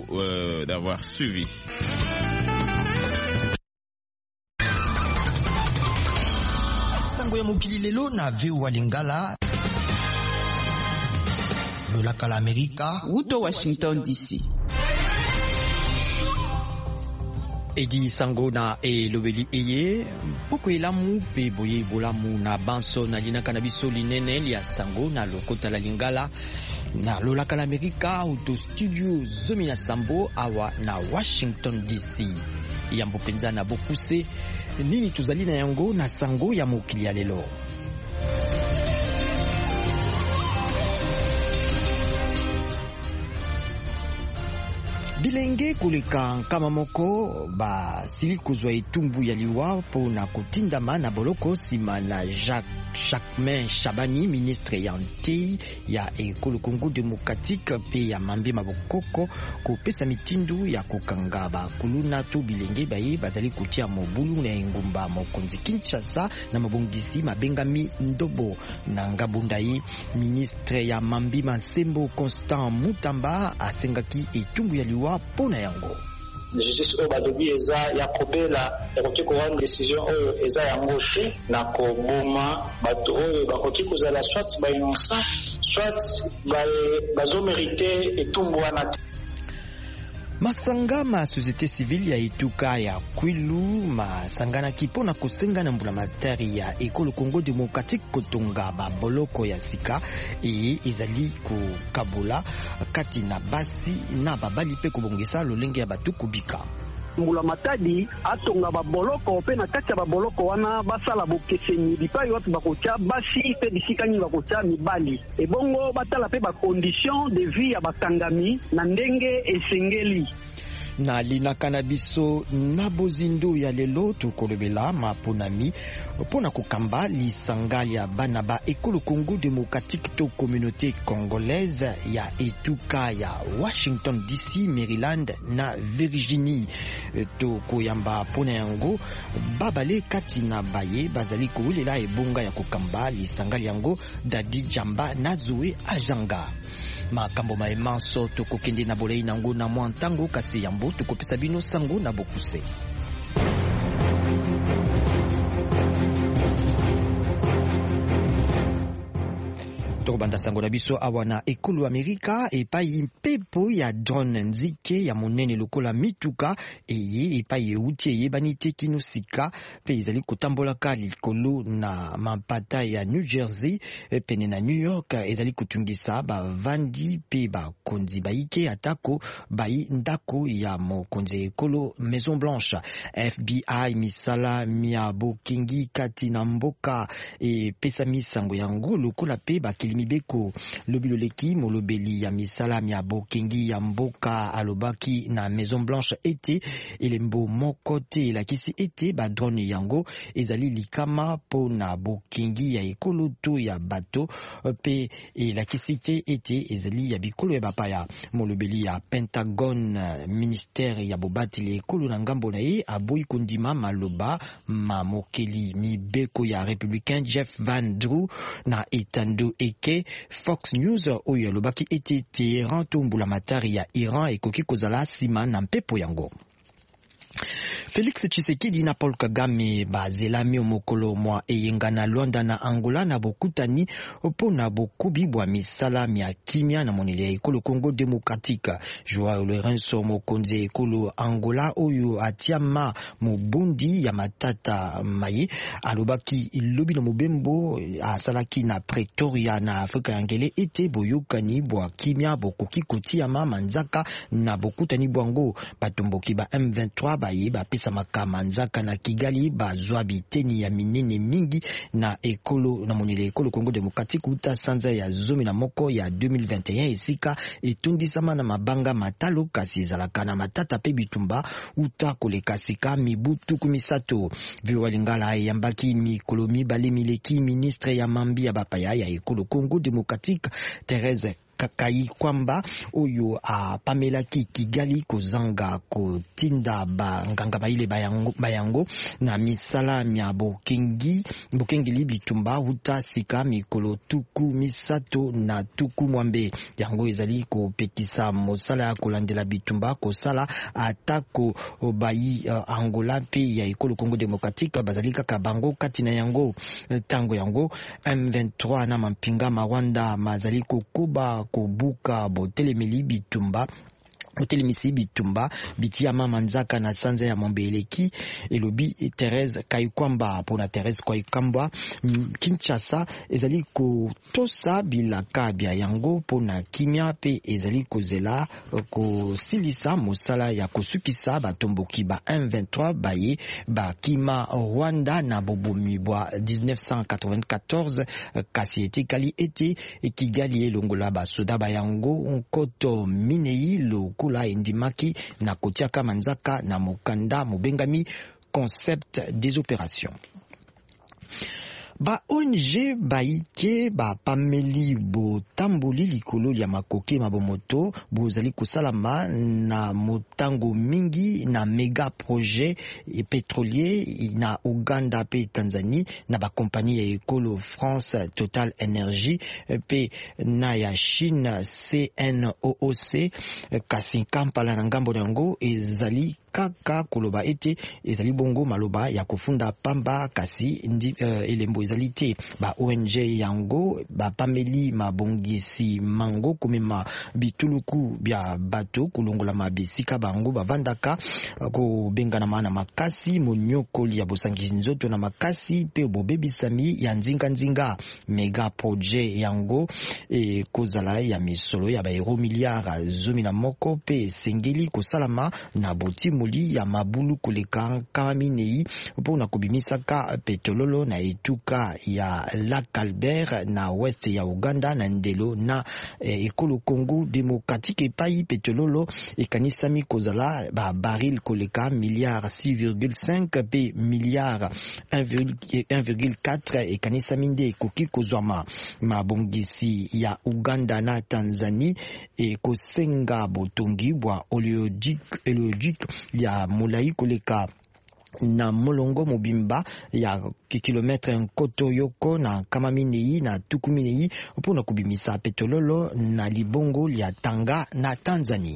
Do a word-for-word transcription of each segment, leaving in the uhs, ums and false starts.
euh, d'avoir suivi. Sango ya mokili lelo na V O A Lingala. Lolaka la Amerika. Wuto Washington D C. Edi sango na e lobeli eye poko elamu pe boye bolamu na banso na linaka na biso linene lia sango na lokota la Lingala na lolaka la Amerika uto studio zomi na sambo awa na Washington D C. Yambo penza na bokuse nini tuzali na yango na sango ya mokili ya lelo. Bilenge kuleka kama moko ba sili kozwa etumbu ya liwa po na kotindama na boloko sima na Jacques Jacquemain Chabani, ministre ya ntei ya ekolo Congo Démocratique pe ya mambe mabokoko kopesa mitindu ya kokanga ba kuluna to bilenge baye bazali kotia mobulu na engumba mokonzi Kinshasa na mabongisi mabengami ndobo na ngabundai. Ministre ya mambi Mansembo Constant Mutamba asengaki etumbu ya liwa pona yango. Justice oyo badobi eza ya kobela ya koki kozala décision oyo eza yango te na koboma bato oyo bakoki kozala soit ba innocent soit bazomérite etumbu wana te. Masanga ma société civile ya etuka ya Kwilu masangana kipona kosenga na mbula matari ya ekolo Congo Démocratique kotonga ba boloko ya sika e ezali ko kabula kati na basi na babali pe kobongisa lolenge ya batu kubika. Mbula matadi atonga baboloko pe na kati ya baboloko wana basala bokeseni bipai watu bakotia basi pe bisika nyingi bakotia mibali ebongo batala pe ba condition de vie ya bakangami na ndenge esengeli. Na linaka na biso na bozindo ya lelo tukolobela maponami pona kokamba lisanga ya bana ba ekolo Congo Démocratique to communauté congolaise ya etuka ya Washington D C, Maryland na Virginie. To koyamba pona yango babale kati na baye bazali koulela ebonga ya kokamba lisanga yango Dadi Jamba na Zoe Ajanga. Makambo maemanso tokokende na bolei nango na mwantango kasi yambo tukopesa bino sango na bokuse. Tokobanda sango na biso awa na ekolo Amerika epai mpepo ya drone nzike ya monene lokola mituka eye epai euti eyebani te kino sika pe ezali kotambolaka likolo na mampata ya New Jersey pene na New York ezali kotungisa bavandi pe bakonzi baike atako bai ndako ya mokonzi ekolo Maison Blanche. F B I misala mia bokingi kati na mboka e pesa misango yango lokola pe bakili mibeko lobiloleki molobeli ya misala ya bokengi ya mboka alobaki na Maison Blanche ete elembo moko te lakisi ete ba drone yango ezali likama po na bokengi ya ekolo to ya bato pe lakisi te ete ezali ya bikolo ya bapaya. Molobeli ya Pentagon ministère ya bobati le ekolo na ngambo na ye aboyi kondima maloba ma mokeli mibeko ya républicain Jeff Van Drew na etando eke Fox News oyo alobaki ete Tehran to mbula matari ya Iran ekoki kozala sima na mpepo yango. Félix Tshisekedi na Paul Kagame bazelami mokolo mwa eyenga na Luanda na Angola na bokutani opo na bokubi bwa misala mia kimia na monele ya ekolo Congo Démocratique. Joao Lourenço mokonzi ekolo Angola oyo atiama mubundi ya matata maye alobaki ilobi na mobembo asalaki na Pretoria na Afrika ya Ngele ete boyokani bwa kimia bokoki kotiama manzaka na bokutani bwango batomboki ba M vingt-trois baye ba pesa makama nzaka na Kigali bazwa biteni ya minene mingi na ekolo na monele ekolo Congo Démocratique uta sanza ya zomi na moko ya deux mille vingt et un esika etundisama na mabanga matalo kasi ezalaka na matata pe bitumba uta koleka sika mibutu kumisato. V O A Lingala yambaki mikolo mibale mileki ministre ya mambi ya bapaya ya ekolo Congo Démocratique Thérèse kakai kwamba oyo apamelaki Kigali kozanga kotinda ba nganga baile bayango, bayango na misala mya bokengi bokengeli bitumba uta sika mikolo tuku misato na tuku mwambe yango ezali kopekisa mosala ya kolandela bitumba kosala atako bayi uh, Angola pe ya ekolo Congo Démocratique bazali kaka bango kati na yango tango yango M vingt-trois na mampinga mawanda mazali kokuba kobuka botelemeli bitumba Otelemisi bitumba bitia mama nzaka na sanza ya Mombeleki elobi Thérèse Kaikwamba pona Thérèse Kaikwamba Kinshasa ezali ko tosa bilaka bya yango pona kimia pe ezali kozela ko silisa mosala ya kosukisa batomboki ba M vingt-trois baye ba kima Rwanda na bobomi bwa dix-neuf cent quatre-vingt-quatorze kasi etikali ete Kigali elongola ba soda ba yango nkoto minei lo kula indimaki na kotiaka manzaka na mokanda mobengami concept des opérations. Ba O N G baike ba pameli bo tamboli likolo ya makoke mabomoto bozali kosalama na motango mingi na mega projet pétrolier na Uganda pe Tanzanie na ba kompani ya ekolo France Total Energy pe na ya Chine C N O O C kasi kampala na ngambo yango ezali kaka koloba ete ezali bongo maloba ya kofunda pamba kasi ndi uh, elembo ezali te ba O N G yango ba pameli mabongisi mango komema bituluku bya bato kulongola mabisika bango bavandaka ko bengana mana makasi monyokoli ya bosangi nzoto na makasi pe bobebisami ya nzinga nzinga mega projet yango e kozala ya misolo ya ba euro milliard zomi na moko pe sengeli kosalama na boti muli ya mabulu koleka kaminei pona kubimisaka petrololo na etuka ya Lac Albert na west ya Uganda na ndelo na eh, ekolo Congo Démocratique epai petrololo ekanisami kozala ba baril koleka milliard six virgule cinq pe milliard un virgule quatre ekanisami nde koki kozwama mabongisi ya Uganda na Tanzanie e kosenga botongi bwa oleoduc oleoduc ya mulai koleka na molongo mobimba ya kilometre nkoto yoko na kama minei na tuku minei pona kubimisa petrololo na libongo ya Tanga na Tanzania.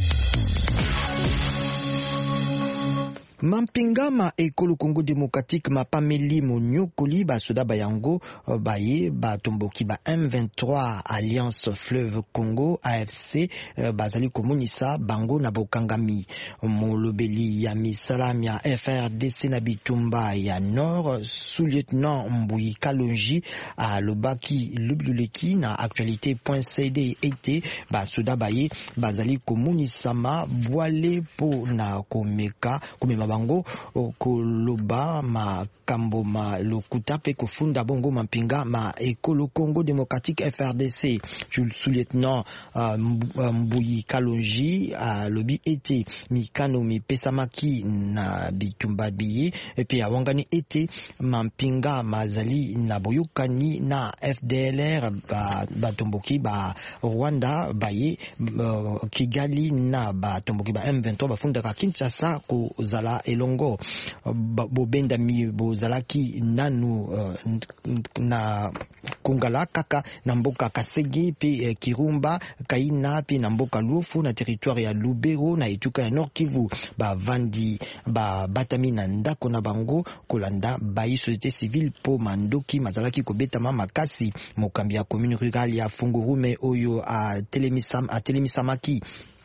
Mampingama ekolo Congo Démocratique mapameli monyokoli basoda bayango baye batomboki ba M vingt-trois Alliance Fleuve Congo A F C bazali komonisa bango na bokangami molobeli ya misalam ya F R D C na bitumba ya Nord sous-lieutenant Mbuyi Kalonji a lobaki lubuleki na actualité point c d ete basoda baye bazali komonisama boale po na komeka komema bango koloba makambo ma lokuta pe kufunda bongo mampinga ma ekolo Congo Démocratique F R D C sous-lieutenant uh, Mbuyi Kalonji uh, lobi ete mikano mipesamaki na bitumba biye pe awangani ete mampinga mazali na boyokani na F D L R batomboki ba, ba Rwanda baye uh, Kigali na batomboki ba M vingt-trois bafundaka Kinshasa ko zala elongo bobenda mi bozalaki nanu uh, na kongala kaka na mboka Kasegi pe uh, Kirumba Kaina pe na mboka Luofu na territoire ya Lubero na etuka ya Nord Kivu ba vandi ba batami na ndako na bango kolanda bayi société civile po mandoki mazalaki kobeta mama kasi mokambi ya commune rurale ya Fungurume oyo a telemisam a telemisamaki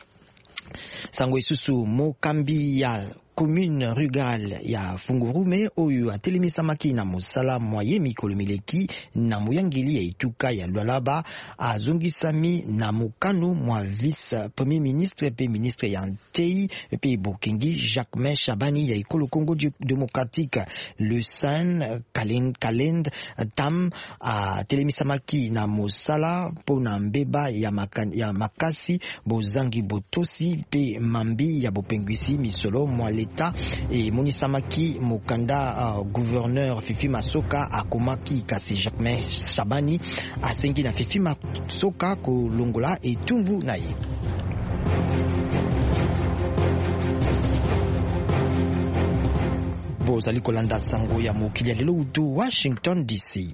sango isusu mokambi ya commune rurale ya Fungurume oyo atelemisamaki na mosala moye mikolo mileki na muyangili ya ituka ya Lualaba azongisami na mokano mwa vice premier ministre pe ministre ya Ntei pe Bokengi Jacquemain Chabani ya ekolo Congo Démocratique le San Kalend Kalend Tam atelemisamaki na mosala pona mbeba ya, makan, ya makasi bozangi botosi pe mambi ya bopengwisi misolo mwale l'État et Monisamaki Mokanda uh, gouverneur Fifi Masoka akomaki kasi Jacquemain Shabani asengi na Fifi Masoka kolongola etumbu na ye. Bozali kolanda sango ya mokili ya lelo utu Washington D C.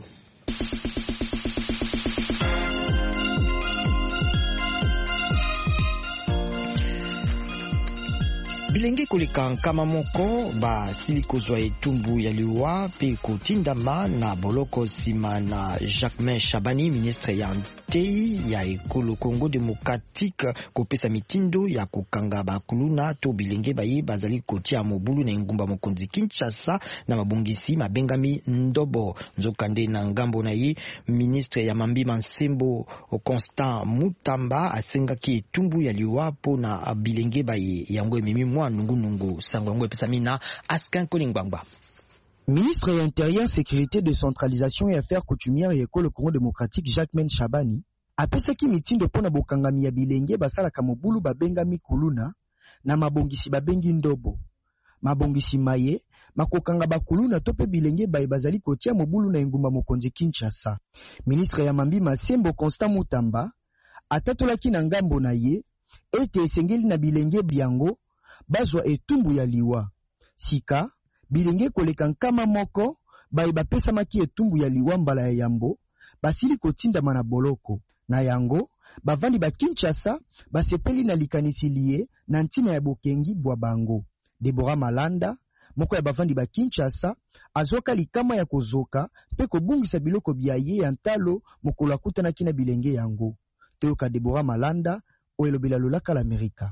Bilenge koleka nkama moko ba sili kozwa etumbu ya liwa pe kotindama na boloko sima na Jacquemain Shabani, ministre ya ntei ya ekolo Congo Démocratique, kopesa mitindo ya kokanga bakuluna to bilenge baye bazali kotia mobulu na ngumba mokonzi Kinshasa na mabongisi mabengami ndobo. Nzokande na ngambo na ye, ministre ya Mambima Nsembo Constant Mutamba asengaki etumbu ya liwa po na bilenge baye yango ememi mwa nungu nungu sangwango epesamina Askan Kolingwangwa. Ministre ya Intérieur, Sécurité, Décentralisation et Affaires coutumières et École Congo Démocratique Jacquemain Shabani apesaki mitindo pona bokangami ya bilenge basalaka mobulu babengami kuluna na mabongisi babengi ndobo. Mabongisi maye makokanga bakuluna tope bilenge baye bazali kotia mobulu na engumba mokonzi Kinshasa. Ministre ya Mambima Nsembo Constant Mutamba atatolaki na ngambo na ye ete esengeli na bilenge biango bazwa etumbu ya liwa. Sika bilenge koleka nkama moko baye bapesamaki etumbu ya liwa mbala ya yambo basili kotinda mana boloko na yango bavandi ba Kinshasa basepeli na likanisi liye na ntina ya bokengi bwa bango. Deborah Malanda moko ya bavandi ba Kinshasa azoka likama ya kozoka pe kobungisa biloko bya ye ya ntalo mokolo akutana kina bilenge yango. Toyoka Deborah Malanda oelobela lolaka la Amerika.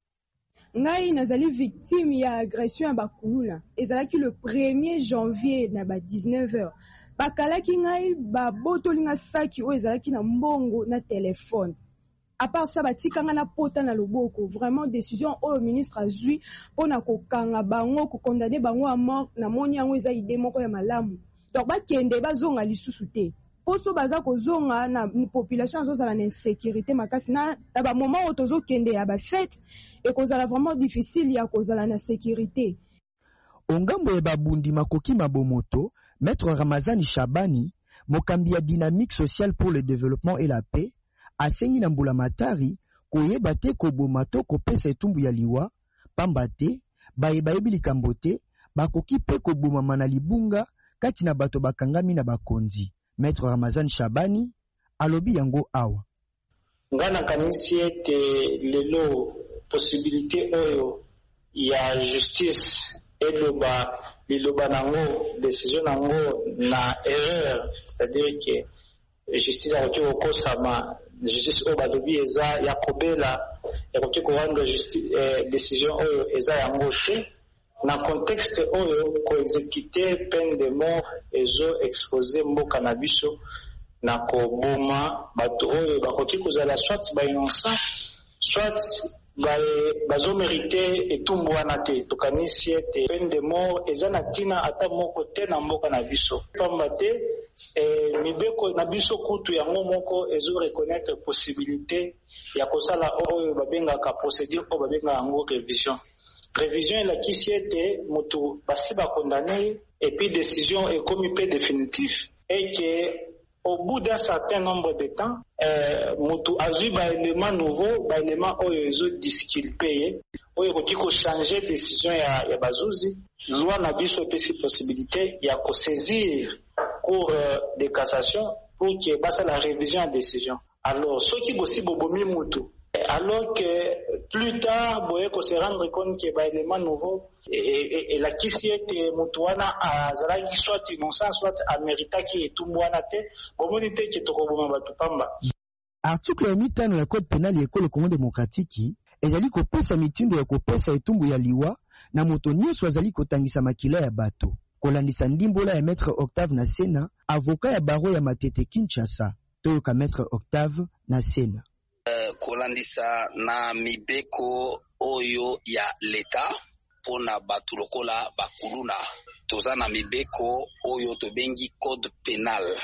Ngai nazali victime ya agression ya bakulula. Ezalaki le premier janvier na ba dix-neuf heures. Bakalaki ngai babotoli nga saki o ezalaki na mbongo na telefone. À part ça batikanga na pota na loboko. Vraiment décision au ministre azui pona kokanga bango ko condamner bango à mort na moni yango eza ide moko ya malamu. Donc bakende bazonga lisusu te. Poso baza kozonga na population azozala na insécurité makasi na ba moment otozo kende ya ba fête et kozala vraiment difficile ya kozala na sécurité. Ongambo ya babundi makoki mabomoto, Maître Ramazani Shabani, mokambi ya dynamique sociale pour le développement et la paix, asengi na mbula matari koyeba te koboma to kopesa etumbu ya liwa, pamba te baye bayebi likambo te bakoki pe koboma na libunga kati na bato bakangami na bakonzi. Maître Ramazan Shabani alobi yango awa. Ngana kanisi ete lelo possibilité oyo ya justice eloba liloba nango décision nango na erreur, c'est-à-dire que justice a ko kosama justice oyo balobi eza ya kobela ya ko rendre justice eh, décision oyo eza yango te. Na contexte oyo ko exécuter peine de mort ezo exposé mboka na biso na ko boma bato oyo bakoki kozala soit ba innocent soit ba bazo mériter etumbu wana te. Tokanisi ete peine de mort eza na tina ata moko te na mboka na biso pamba te eh, mibeko na biso kutu yango moko ezo reconnaître possibilité ya kosala oyo babengaka procédure oyo babengaka yango révision. Révision est la qui s'y était, moto basi ba condamné, et puis décision est commis peu définitif, et que au bout d'un certain nombre de temps, euh, moto a vu ba élément nouveau, ba élément oyo ezo disculpé, oyo koti ko changer décision ya ya bazuzi, loi na biso pe si possibilité ya ko saisir cour euh, de cassation pour que basa la révision à décision. Alors ceux qui bosi bobomi moto, alors que plus tard, boye ko se rendre compte que ba élément nouveau et, et, et la kisi ete mutuana azalaki soit innocent soit amérita ki etumwana te bomoni te ki tokoboma batu pamba. Article ya mitano ya code pénal ya École Congo Démocratique ezali kopesa mitindo ya kopesa etumbu ya liwa na moto nyonso azali kotangisa makila ya bato. Kolandisa ndimbola ya Maître Octave Nasena, avocat ya baro ya Matete Kinshasa. Toyoka Maître Octave Nasena. Uh, kolandisa na mibeko oyo ya leta pona batu lokola bakuluna toza na mibeko oyo tobengi code penal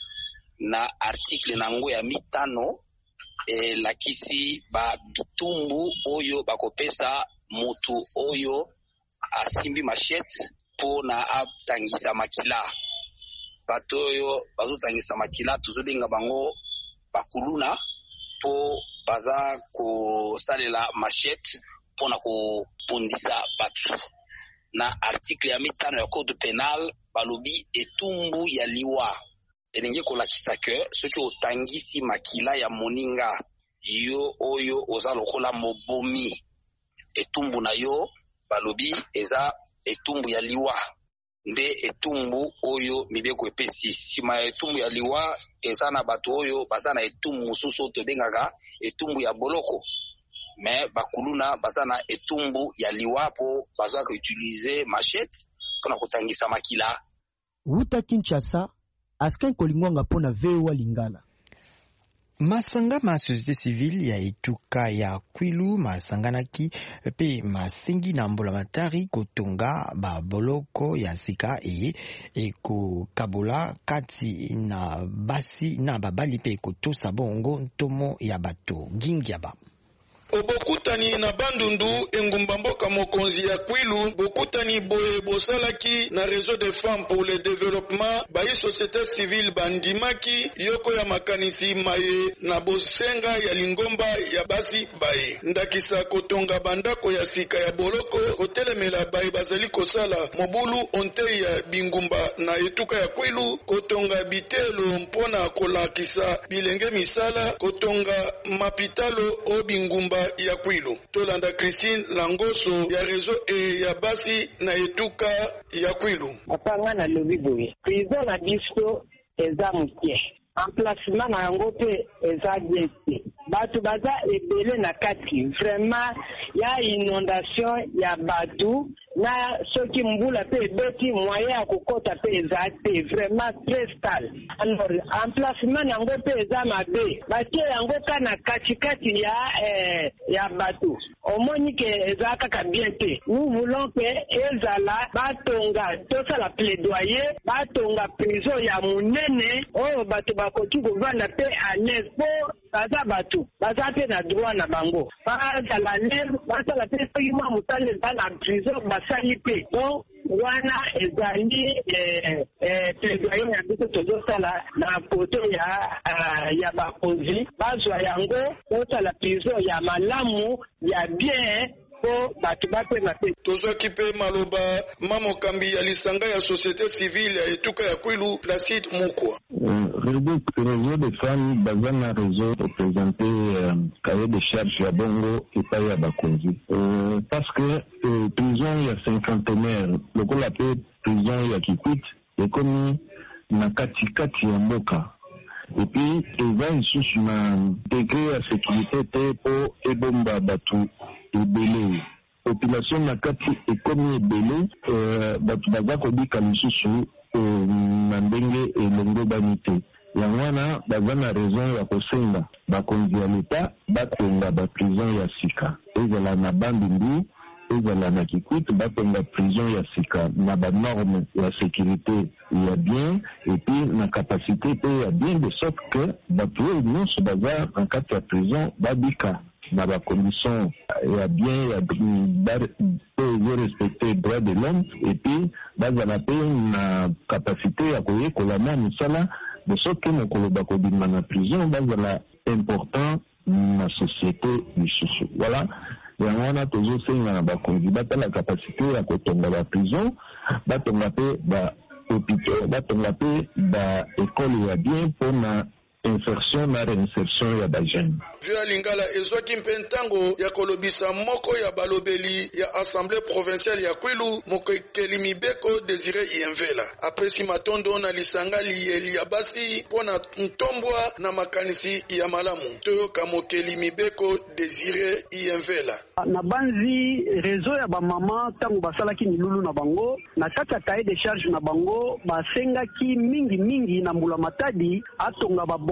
na article nango ya mitano e lakisi ba bitumbu oyo bakopesa mutu oyo asimbi machette pona atangisa makila. Bato oyo bazotangisa makila tozobenga bango bakuluna po baza kosalela machette pona kopondisa batu. Na article ya mitano ya code penal balobi etumbu ya liwa elingi kolakisa ke soki otangisi makila ya moninga yo oyo oza lokola mobomi, etumbu na yo balobi eza etumbu ya liwa. Nde etumbu oyo mibeko epesi. Sima etumbu ya liwa eza na bato oyo baza na etumbu mususu tobengaka etumbu ya boloko. Mais bakuluna baza na etumbu ya liwa po baza ko utiliser machette kana kotangisa makila. Wuta Kinshasa, Askin Kolingwanga pona V O A Lingala. Masanga ma société civile ya etuka ya Kwilu masanganaki pe masengi na mbulamatari kotonga ba boloko ya sika e eko kabola kati na basi na babali pe kotosa bongo ntomo ya bato gingiaba. Obokutani na bandundu engumba mboka mokonzi ya Kwilu bokutani boye bosalaki na réseau des femmes pour le développement bayi société civile bandimaki yoko ya makanisi maye na bosenga ya lingomba ya basi baye ndakisa kotonga bandako ya sika ya boloko kotelemela baye bazali kosala mobulu onte ya bingumba na etuka ya Kwilu kotonga bitelo mpona kolakisa bilenge misala kotonga mapitalo o bingumba ya Kwilu. Tolanda Christine Langoso ya réseau e ya basi na etuka ya Kwilu. Apanga na lobi boye. Prison na biso eza mukie. Emplacement na yango pe eza bien. Batu baza ebele na kati. Vraiment ya inondation ya batu na soki mbula pe beti moyen ya kokota pe eza te vraiment très stable. Alors emplacement yango pe eza mabe batie yango kana kati kati ya eh, ya batu omoni ke eza kaka bien te. Nous voulons que ezala batonga tosa la plaidoyer batonga prison ya munene oyo batu bakoki kovanda pe à l'aise po baza batu baza pe na droit na bango bazala l'aise bazala pe soki mwa mosala eza na prison basali pe donc wana ezali plaidoyer ya biso tozosala na poto ya ya bakonzi bazwa yango tosala prison ya malamu ya bien batu bape na pe. Tozwaki pe maloba mamokambi ya lisanga ya société civile ya etuka ya Kwilu Placide Mukwa. Réseau de femmes baza na réseau représenté euh, cahier de charge ya bongo epai ya bakonzi. Euh, parce que euh, prison ya cinquantenaire lokola pe prison ya Kikwit ekomi na katikati ya mboka. Et puis eza lisusu na degré ya sécurité te po ebomba batu ebele. Population na kati ekomi ebele euh, batu baza kobika lisusu euh, na ndenge elongo bani te. Yango wana baza na raison ya kosenga bakonzi ya leta batonga baprison ya sika ezala na bandundu ezala na Kikwit batonga prison ya sika na banorme ya sécurité ya bien et puis na capacité pe ya bien de sorte que bato oyo nyonso baza na kati ya prison babika na bacondition ya bien ya pe respecter droit de l'homme et puis bazala pe na capacité ya koyekola na misala de sorte que mokolo bakobima na prison bazala important na société lisusu. Voilà yango wana tozosenga na bakonzi batala capacité ya kotonga ba prison batonga pe ba hôpital batonga pe ba école ya bien mpona insertion na réinsertion ya bajene. Via Lingala ezwaki mpe ntango ya kolobisa moko ya balobeli ya assemblée provinciale ya Kwilu mokekeli mibeko Désiré Ienvela apesi matondo na lisanga liyeli ya basi pona ntombwa na makanisi ya malamu toyoka mokeli mibeko Désiré Ienvela. Na banzi réseau ya ba mama tango basalaki milulu na bango na kati ya cahier de charge na bango basengaki mingi mingi na mbula matadi atonga ba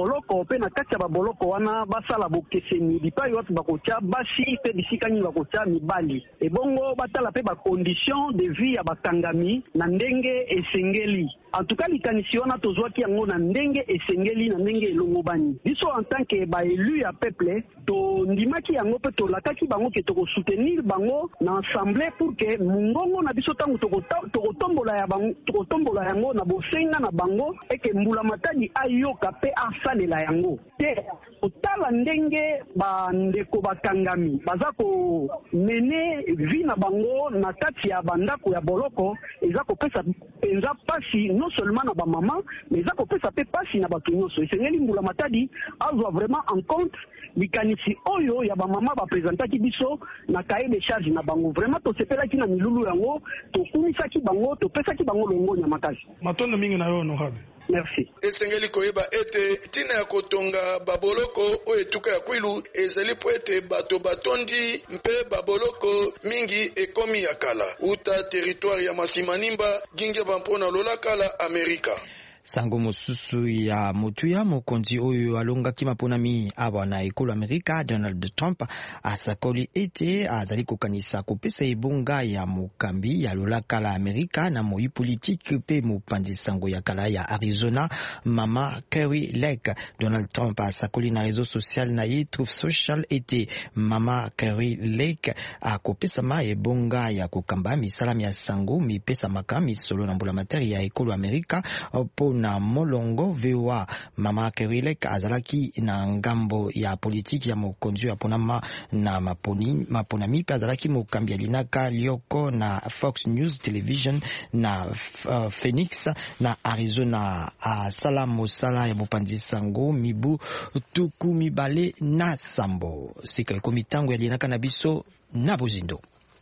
baboloko pe na kati ya baboloko wana basala bokeseni bipai watu bakotia basi pe bisika nini bakotia mibali ebongo batala pe bacondition de vie ya bakangami na ndenge esengeli. En tout cas likanisi wana tozwaki yango na ndenge esengeli na ndenge elongobani biso en tant que baélu ya peuple to ndimaki yango pe tolakaki bango ke tokosoutenir bango na assemblée pour que mungongo na biso tango tokotombola ya bango tokotombola yango na bosenga na bango eke mbula matadi ayoka pe asalela yango te otala ndenge bandeko bakangami baza ko mene vi na bango na kati ya bandako ya boloko eza kopesa penza pasi non seulement na ba maman mais eza kopesa pe pasi na bato nyonso esengeli mbula matadi azwa vraiment en compte likanisi oyo ya ba mama ba présentaki biso na cahier de charge na bango vraiment to sepelaki na milulu yango to kumisaki bango to pesaki bango longo nya makasi matondo mingi na yo honorable. Merci. Esengeli koyeba ete tina ya kotonga baboloko o etuka ya kwilu ezali po ete bato batondi mpe baboloko mingi ekomi ya kala uta territoire ya Masimanimba gingia bampona lola kala Amerika. Sango mosusu ya motuya mokonzi oyo alongaki maponami awa na ekolo Amerika Donald Trump asakoli ete azali kokanisa kopesa ebonga ya mokambi ya lolaka la Amerika na moi politique pe mopanzi sango ya kala ya Arizona Mama Kari Lake. Donald Trump asakoli na réseau social na ye Truth Social ete Mama Kari Lake akopesa ma ebonga ya kokamba misala ya sango mipesa makami solo na mbula materi ya ekolo Amerika po na molongo vewa Mama Kerilek azalaki na ngambo ya politiki ya mokonzi ya ponama na maponi maponami pe azalaki mokambi ya linaka lioko na Fox News Television na uh, Phoenix na Arizona asala mosala ya bopanzi sango mibu tuku mibale na sambo sika ekomi tango ya linaka na biso na bozindo.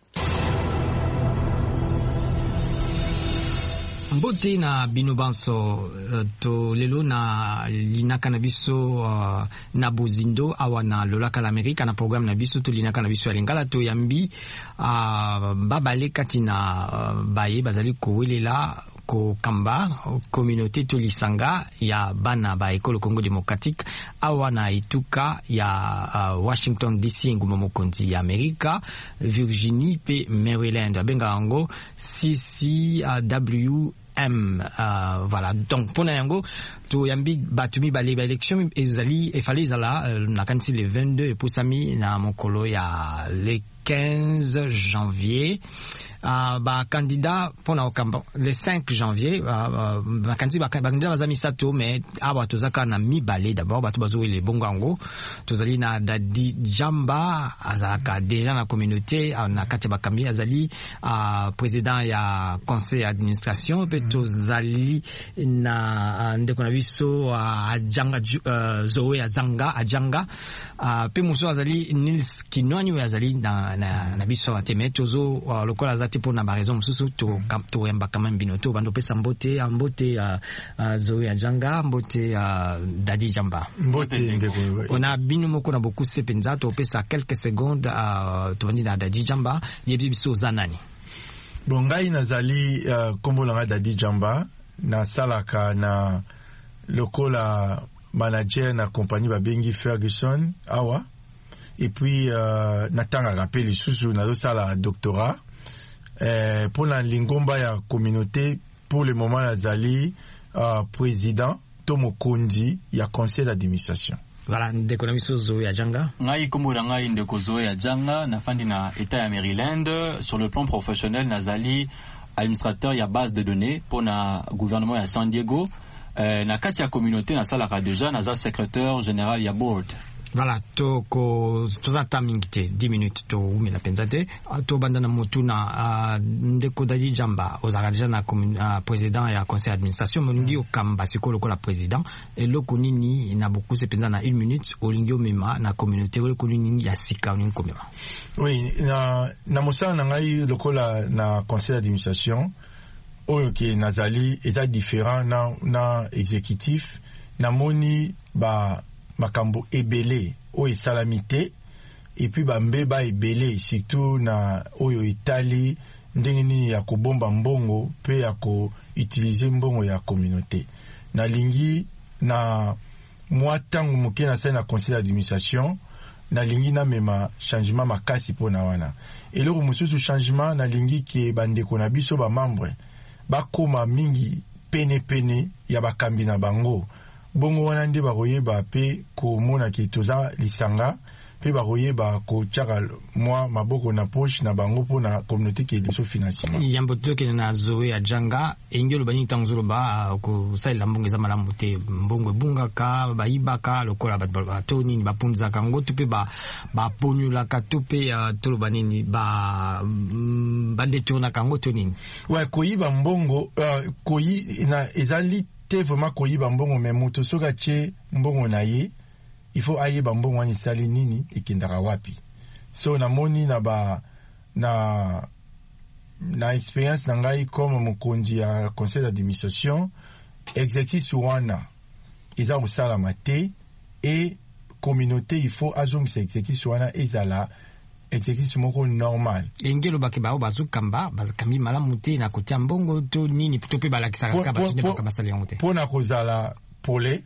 Mbote na bino banso uh, to lelo na linaka na biso uh, na bozindo awa na lolaka la Amerika na programme na biso to linaka na biso ya lingala to yambi uh, babale kati na uh, baye bazali kowelela ko kamba communauté to lisanga ya bana ba ekolo Congo démocratique awa na ituka ya uh, Washington D C nguma mokonzi ya Amerika Virginie pe Maryland abenga yango C C W M uh, voilà donc pona yango to yambi batumi bale ba election ezali efali zala uh, na kanisi le vingt-deux epusami na mokolo ya le quinze janvier uh, ba candidat pona okamba le cinq janvier uh, uh, ba candidat ba candidat bazami sato mais aba tozaka na mi bale d'abord batu bazo le bongo yango tozali na Dadi Jamba azaka déjà na communauté uh, na kati ba kambi azali uh, président ya conseil administration pe tozali na uh, ndeko na biso uh, ajanga uh, Zoe Azanga ajanga uh, pe muso azali Nils Kinwani azali na na, na biso ateme tozo uh, lokola zati po na ba raison mususu to to yamba kama mbino to bando pesa mbote mbote uh, uh, Zoe Ajanga mbote uh, Dadi Jamba mbote ndeko on a bino moko na beaucoup sepenza to pesa quelques secondes uh, to bandi na Dadi Jamba yebi biso zanani. Bon ngai nazali uh, kombo langa Dadi Jamba na salaka na lokola manager na compagnie babengi Ferguson awa et puis euh, natanga rappel susu nazo sala doctorat euh, pour la lingomba ya communauté pour le moment nazali uh, président Tomo Kondi ya conseil d'administration. Voilà, ndeko na biso Zoe Ajanga. Ngai kombo na ngai ndeko Zoe Ajanga nafandi na état ya Maryland sur le plan professionnel nazali administrateur ya base de données pour na gouvernement ya San Diego euh, na kati ya communauté na salaka déjà naza secrétaire général ya board. Voilà, to ko tozata mingite dix minutes to umela penzate to bandana motuna uh, ndeko Dadi Jamba ozaka déjà na uh, président ya conseil d'administration molingi okamba sikolo ko la président et loko nini na beaucoup se penza na une minute olingi omema na communauté loko nini ya sika olingi komema. Oui, na na mosala na ngai lokola na conseil d'administration oyo ke nazali eza différent na na exécutif na moni ba makambo ebele o esalamite et puis ba mbeba ebele surtout na oyo itali ndenge nini ya kobomba mbongo pe ya ko utiliser mbongo ya communauté na lingi na moi tango moke na sai na conseil d'administration na lingi na mema changement makasi pona wana eloko mosusu changement na lingi ke bandeko na biso ba membre bakoma mingi pene pene ya bakambi na bango bongo wana nde bakoyeba pe komona ke toza lisanga pe bakoyeba kotiaka mwa maboko na poche na bango mpona communauté ke biso financement yambo tokende na Zoe Ajanga engelo bani ntango zoloba kosalela mbongo eza malamu te mbongo ebungaka bayibaka lokola bato bato nini bapunzaka ngo to pe baponyolaka to pe toloba nini badetournaka ngo to nini ouais koyiba mbongo koyi na ezali te vraiment koyiba mbongo me moto soki atie mbongo na ye il faut aye ba mbongo wani sali nini ekendaka wapi so namoni na ba na na expérience na ngai comme mokonzi ya conseil d'administration exercice wana eza kosalama te et communauté il faut azongisa exercice wana ezala exercice moko normal engelo bakeba bazokamba bakambi malamu te na kotia mbongo to nini to pe balakisaka ka batine bakamba sali yango te pona kozala pole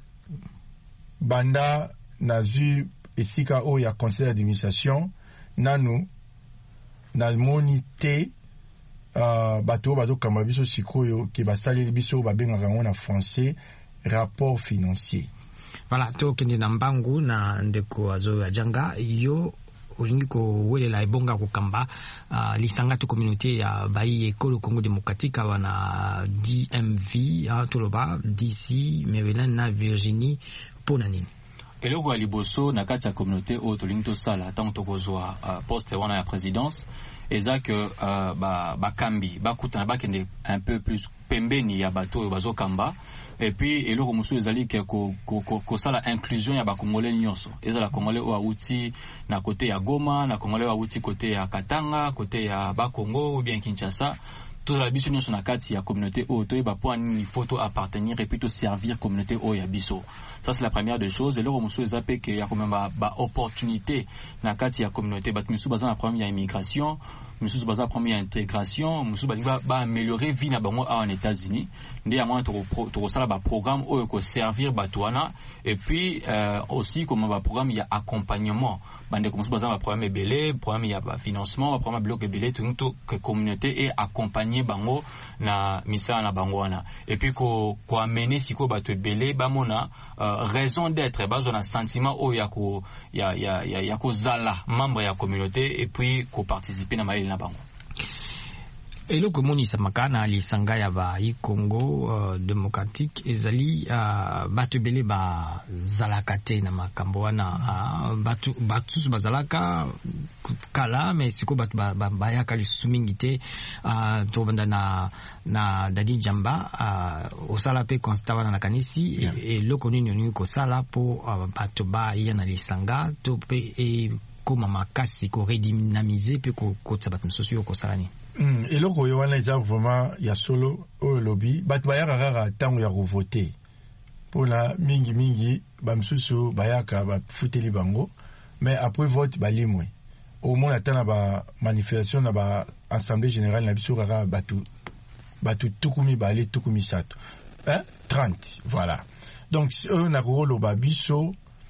banda na vu esika o ya conseil d'administration nanu na moni te uh, bato bazokamba biso sikoyo ke basali biso babengaka ngo na français rapport financier. Voilà, tokende na mbangu na ndeko Azo Ajanga yo olingi kowelela ebonga kokamba uh, lisanga to communauté ya bayi ekolo Congo démocratique wana D M V uh, toloba D C Maryland na Virginie pona nini eloko ya liboso na kati ya communauté oyo tolingi tosala ntango tokozwa uh, poste wana ya présidence eza ke uh, bakambi ba bakutana bakende un peu plus pembeni ya bato oyo bazokamba et puis eloko mosusu ezali ke kosala inclusion ya bakongolais nyonso ezala congolais oyo auti na kote ya Goma na congolais oyo auti kote ya Katanga kote ya Bakongo ou bien Kinshasa tozala biso nyonso na kati ya communauté oyo toyeba po nini photo appartenir et puis to servir communauté oyo ya biso. Ça c'est la première des choses. Eloko mosusu eza pe ke ya komema ba opportunité na kati ya communauté bat mosusu baza na problème ya immigration mosusu baza problème ya intégration mosusu ba ba améliorer vie na bango en États-Unis ndé ya mwana to kosala ba programme oyo ko servir batwana et puis euh, aussi comme ba programme ya accompagnement bande comme mosusu baza ba problème ebele programme ya ba financement programme bloc ebele to que communauté et accompagner bango na misala na bango wana et puis ko ko amener siko bato ebele ba mona euh, raison d'être bazo na sentiment oyo ya ko ya ya ya, ya ko zala membre ya communauté et puis ko participer na maili na bango. Eloko monisa makana lisanga ya ba i Congo uh, démocratique ezali uh, batu bele ba zalaka te na makambo wana uh, batu batu bazalaka kala mais siko batu ba, ba, bayaka lisusu mingi te uh, to banda na na Dadi Jamba uh, osala pe constat wana na kanisi yeah. e, eloko nini nini ko sala po uh, batu ba ya na lisanga to pe e koma makasi ko redynamiser pe ko ko tsabatu socio ko salani. Mm, eloko yo wana eza vraiment ya solo oyo lobi bato bayaka kaka ntango ya kovote mpona mingi mingi bamisusu bayaka bafuteli bango mais après vote balimwe omona ata na bamanifestation na baassemblée générale na biso kaka bato bato tuku mibale tuku misato eh? trente voilà donc oyo nakokoloba biso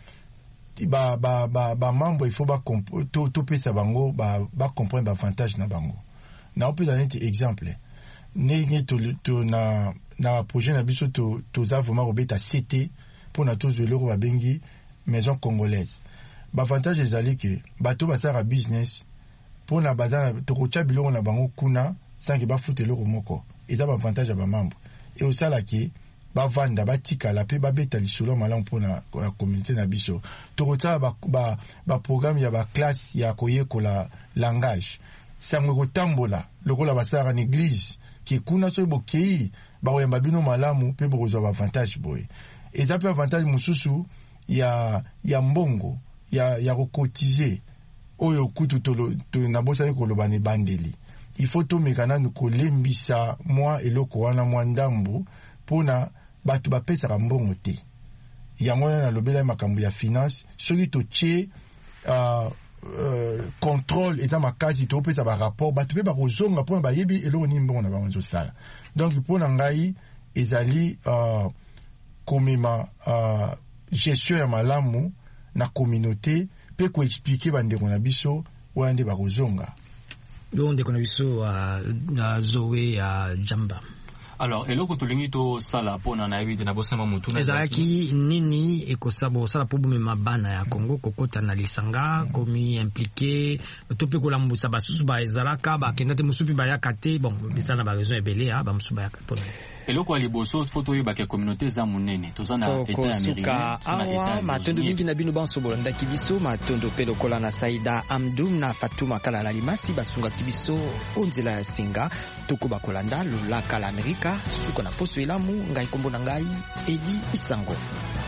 ba ba ba ba membre il faut ba to to pesa bango ba ba comprendre avantage na bango na ope donner un exemple ne to to na na projet na biso to to za vraiment robeta C T pour na to zelo ba bengi maison congolaise ba avantage ezali que bato basara business pour na bazana to ko tchabilo na bango kuna sans que ba futelo moko eza ba avantage ba membre et au sala que ba vanda ba tikala pe ba beta lisolo malamu mpona la communauté na biso to kota ba ba, ba programme ya ba classe ya koyekola langage sango kotambola lokola basara na église ki kuna so bokei ba oyamba bino malamu pe bokozwa ba avantage boy eza pe avantage mususu ya ya mbongo ya ya kokotiser oyo kutu to, to na bosa ekoloba ne bandeli il faut to mekana ko lembisa moi eloko wana mwa ndambu pona batu bapesaka mbongo te yango na lobela makambo ya finance soki totie uh, uh, contrôle eza makasi topesa ba rapport batu pe bakozonga mpona bayebi eloko nini mbongo na bango ezosala donc mpona ngai ezali uh, komema uh, gestion ya malamu na communauté pe ko expliquer bandeko na biso wande bakozonga. Donc ndeko na biso na Zoé ya Jamba. Alors eloko tolingi to sala pona na ebite na bosema mutu na ezalaki nini ekosabo sala po bomema bana ya Congo kokota na lisanga komi impliqué to pe kolambusa basusu ba ezalaka ba kenda te musupi ba yakate bon bisana ba raison ebele ha ba musuba yakapona eloko aliboso photo yeba ke communauté za munene tozana eta ya Amerika awa matondo mingi na bino banso bolanda kibiso matondo pe lokola na Saida Amdoum na Fatuma Kala la Limasi basunga kibiso onzela ya singa toko bakolanda lulaka la Amerika suko na poso elamu ngai kombo na ngai Edi Isango.